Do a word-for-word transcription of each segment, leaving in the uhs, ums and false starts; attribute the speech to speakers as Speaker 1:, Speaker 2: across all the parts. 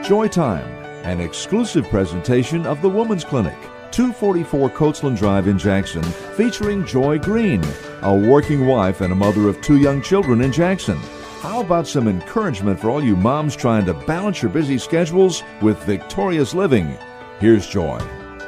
Speaker 1: Joy Time, an exclusive presentation of the Women's Clinic, two forty-four Coachland Drive in Jackson, featuring Joy Green, a working wife and a mother of two young children in Jackson. How about some encouragement for all you moms trying to balance your busy schedules with victorious living? Here's Joy.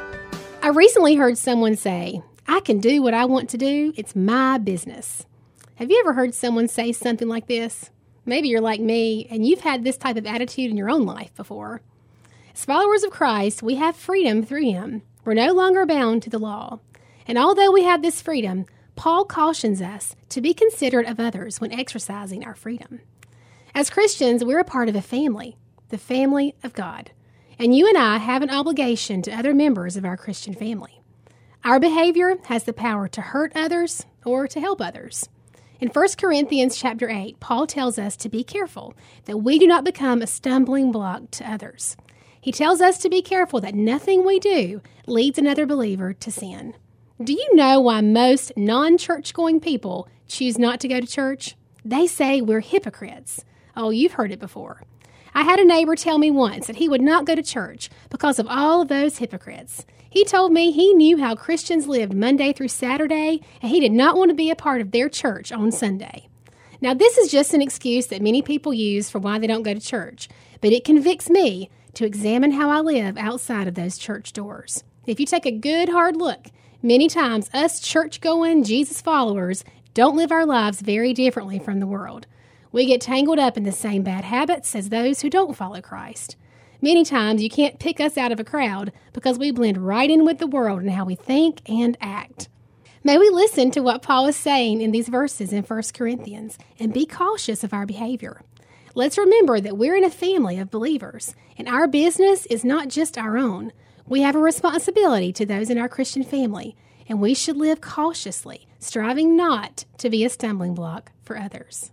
Speaker 2: I recently heard someone say, "I can do what I want to do. It's my business." Have you ever heard someone say something like this? Maybe you're like me, and you've had this type of attitude in your own life before. As followers of Christ, we have freedom through Him. We're no longer bound to the law. And although we have this freedom, Paul cautions us to be considerate of others when exercising our freedom. As Christians, we're a part of a family, the family of God. And you and I have an obligation to other members of our Christian family. Our behavior has the power to hurt others or to help others. In First Corinthians chapter eight, Paul tells us to be careful that we do not become a stumbling block to others. He tells us to be careful that nothing we do leads another believer to sin. Do you know why most non-church-going people choose not to go to church? They say we're hypocrites. Oh, you've heard it before. I had a neighbor tell me once that he would not go to church because of all of those hypocrites. He told me he knew how Christians lived Monday through Saturday, and he did not want to be a part of their church on Sunday. Now, this is just an excuse that many people use for why they don't go to church, but it convicts me to examine how I live outside of those church doors. If you take a good, hard look, many times us church-going Jesus followers don't live our lives very differently from the world. We get tangled up in the same bad habits as those who don't follow Christ. Many times you can't pick us out of a crowd because we blend right in with the world in how we think and act. May we listen to what Paul is saying in these verses in First Corinthians and be cautious of our behavior. Let's remember that we're in a family of believers, and our business is not just our own. We have a responsibility to those in our Christian family, and we should live cautiously, striving not to be a stumbling block for others.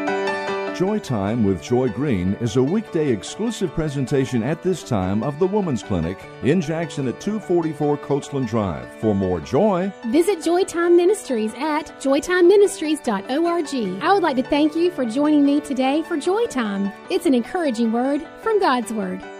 Speaker 1: Joy Time with Joy Green is a weekday exclusive presentation at this time of the Women's Clinic in Jackson at two forty-four Coachland Drive. For more joy,
Speaker 2: visit Joy Time Ministries at joy time ministries dot org. I would like to thank you for joining me today for Joy Time. It's an encouraging word from God's Word.